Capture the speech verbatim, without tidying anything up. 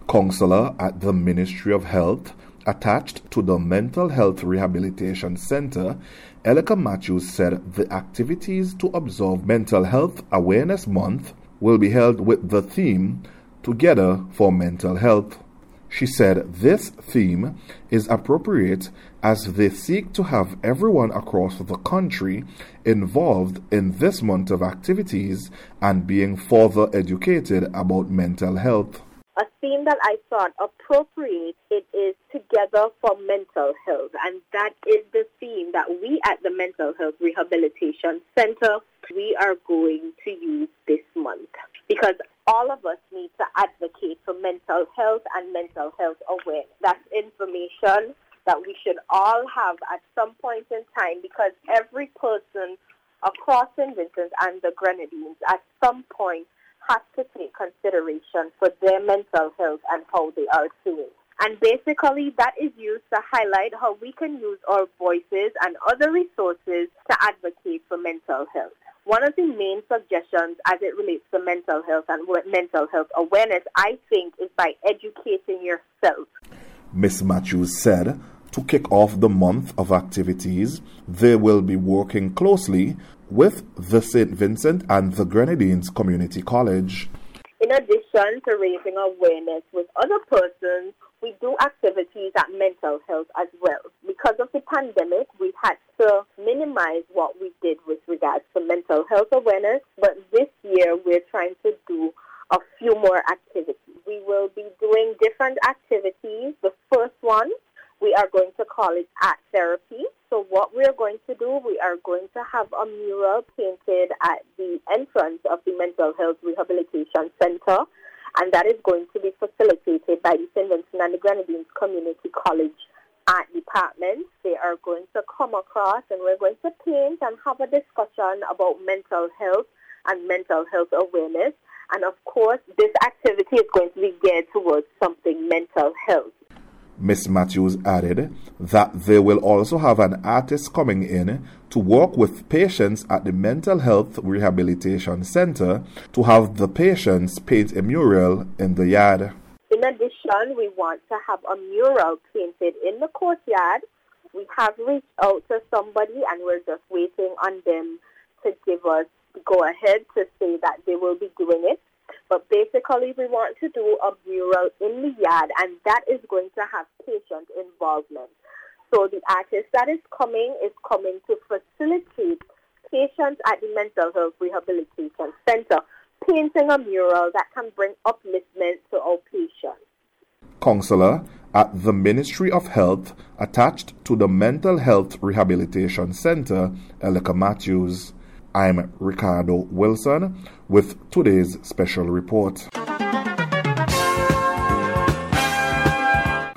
Counselor at the Ministry of Health attached to the Mental Health Rehabilitation Center, Elika Matthews said the activities to observe Mental Health Awareness Month will be held with the theme Together for Mental Health. She said this theme is appropriate as they seek to have everyone across the country involved in this month of activities and being further educated about mental health. A theme that I thought appropriate, it is Together for Mental Health, and that is the theme that we at the Mental Health Rehabilitation Center, we are going to use this month, because all of us need to advocate for mental health and mental health awareness. That's information that we should all have at some point in time, because every person across Saint Vincent and the Grenadines at some point has to take consideration for their mental health and how they are doing. And basically that is used to highlight how we can use our voices and other resources to advocate for mental health. One of the main suggestions as it relates to mental health and mental health awareness, I think, is by educating yourself. Miz Matthews said to kick off the month of activities, they will be working closely with the Saint Vincent and the Grenadines Community College. In addition to raising awareness with other persons, we do activities at mental health as well. Because of the pandemic, we had to minimize what we did with regards to mental health awareness, but this year we're trying to do a few more activities. We will be doing different activities. The first one, we are going to call it Art Therapy. So what we're going to do, we are going to have a mural painted at the entrance of the Mental Health Rehabilitation Center, and that is going to be facilitated by the Saint Vincent and the Grenadines Community College Art Department. They are going to come across and we're going to paint and have a discussion about mental health and mental health awareness. And of course, this activity is going to be geared towards something mental health. Miz Matthews added that they will also have an artist coming in to work with patients at the Mental Health Rehabilitation Center to have the patients paint a mural in the yard. In addition, we want to have a mural painted in the courtyard. We have reached out to somebody and we're just waiting on them to give us the go-ahead to say that they will be doing it. But basically, we want to do a mural in the yard, and that is going to have patient involvement. So the artist that is coming is coming to facilitate patients at the Mental Health Rehabilitation Center, painting a mural that can bring upliftment to our patients. Counselor at the Ministry of Health attached to the Mental Health Rehabilitation Center, Elika Matthews. I'm Ricardo Wilson with today's special report.